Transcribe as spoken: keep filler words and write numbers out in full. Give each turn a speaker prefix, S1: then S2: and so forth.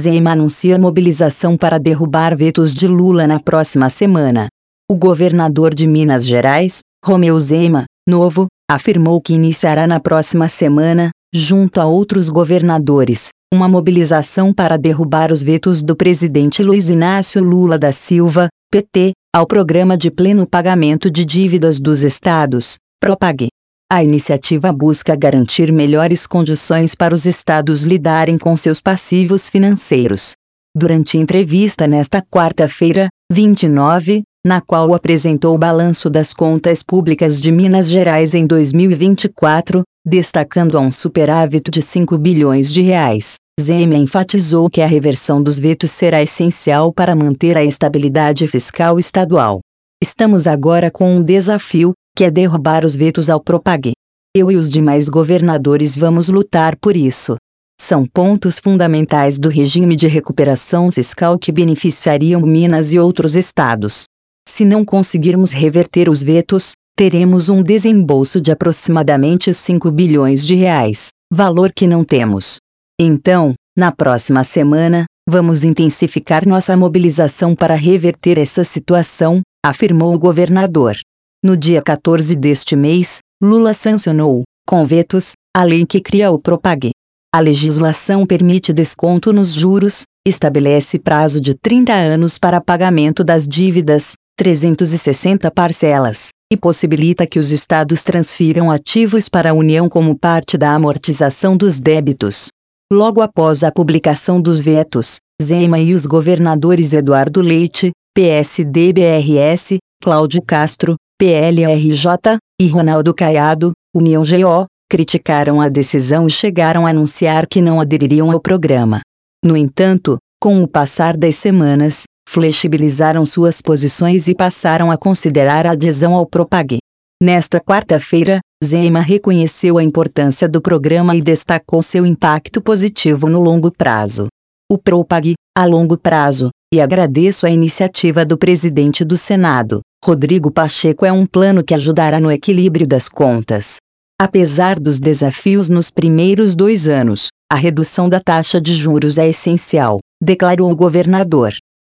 S1: Zema anuncia mobilização para derrubar vetos de Lula na próxima semana. O governador de Minas Gerais, Romeu Zema, novo, afirmou que iniciará na próxima semana, junto a outros governadores, uma mobilização para derrubar os vetos do presidente Luiz Inácio Lula da Silva, P T, ao Programa de Pleno Pagamento de Dívidas dos Estados, PROPAG. A iniciativa busca garantir melhores condições para os estados lidarem com seus passivos financeiros. Durante entrevista nesta quarta-feira, vinte e nove, na qual apresentou o balanço das contas públicas de Minas Gerais em dois mil e vinte e quatro, destacando a um superávit de cinco bilhões de reais, Zema enfatizou que a reversão dos vetos será essencial para manter a estabilidade fiscal estadual. Estamos agora com um desafio, que é derrubar os vetos ao PROPAG. Eu e os demais governadores vamos lutar por isso. São pontos fundamentais do regime de recuperação fiscal que beneficiariam Minas e outros estados. Se não conseguirmos reverter os vetos, teremos um desembolso de aproximadamente cinco bilhões de reais, valor que não temos. Então, na próxima semana, vamos intensificar nossa mobilização para reverter essa situação, afirmou o governador. No dia quatorze deste mês, Lula sancionou, com vetos, a lei que cria o PROPAG. A legislação permite desconto nos juros, estabelece prazo de trinta anos para pagamento das dívidas, trezentas e sessenta parcelas, e possibilita que os estados transfiram ativos para a União como parte da amortização dos débitos. Logo após a publicação dos vetos, Zema e os governadores Eduardo Leite, P S D B R S, Cláudio Castro, P L R J, e Ronaldo Caiado, União G O, criticaram a decisão e chegaram a anunciar que não adeririam ao programa. No entanto, com o passar das semanas, flexibilizaram suas posições e passaram a considerar a adesão ao PROPAG. Nesta quarta-feira, Zema reconheceu a importância do programa e destacou seu impacto positivo no longo prazo. O PROPAG, a longo prazo, e agradeço a iniciativa do presidente do Senado, Rodrigo Pacheco, é um plano que ajudará no equilíbrio das contas. Apesar dos desafios nos primeiros dois anos, a redução da taxa de juros é essencial, declarou o governador.